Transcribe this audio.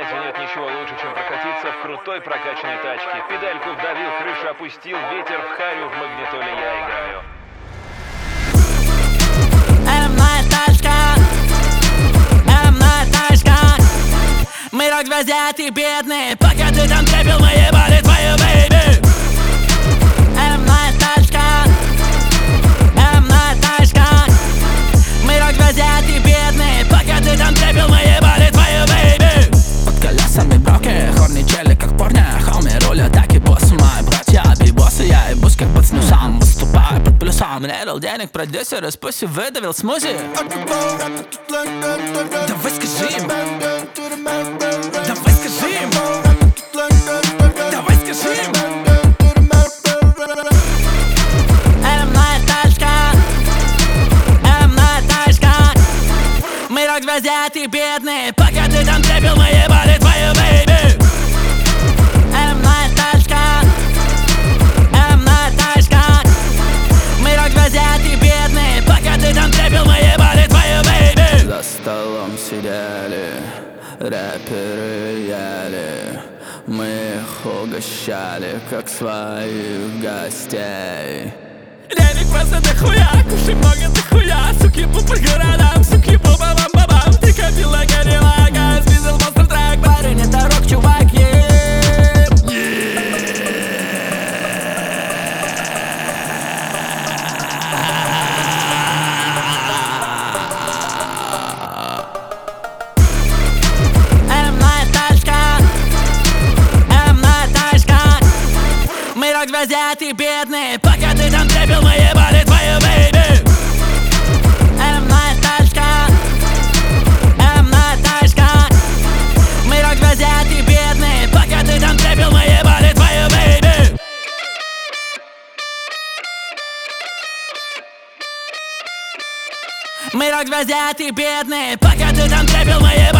пользы нет ничего лучше, чем прокатиться в крутой прокачанной тачке. Педальку вдавил, крышу опустил, ветер в харю, в магнитоле я играю. Моя тачка. Мы рок-звезда, ты бедный. Пока ты там трепил, мы ебали твою бейби. Моя тачка. Моя тачка. Мы рок-звезда, ты бедный. Пока ты там трепил, мы ебали твою бейби. Под колесами броки, хорни чели как порня. Хоми рулят, так и боссы мои братья. Би-боссы, я ебусь как пацну сам. Выступаю под плюсом, не дал денег продюсер, из пуси выдавил смузи. Давай скажи им. Давай скажи им. Давай скажи им. Моя тачка. Моя тачка. Мы рок-звезда, ты бедный. Пока ты там трепил, мы ебали твою бейби. Моя тачка. Моя тачка. Мы рок-звезда, ты бедный. Пока ты там трепил, мы ебали твою бейби. За столом сидели, рэперы ели. Мы их угощали, как своих гостей. Денег просто дохуя, кушай много дохуя. Суки по городам, суки по бабам-бабам. Ты копила Кадиллака, спиздил монстр трек. Парень, это рок, чувак, рок-звезда, ты бедный. Пока ты там трепил, мы ебали твою бейби. Моя тачка. Моя тачка. Мы рок-звезда, ты бедный. Пока ты там трепил, мы ебали твою бейби. Мы рок-звезда, ты бедный. Пока ты там трепил, мы ебали.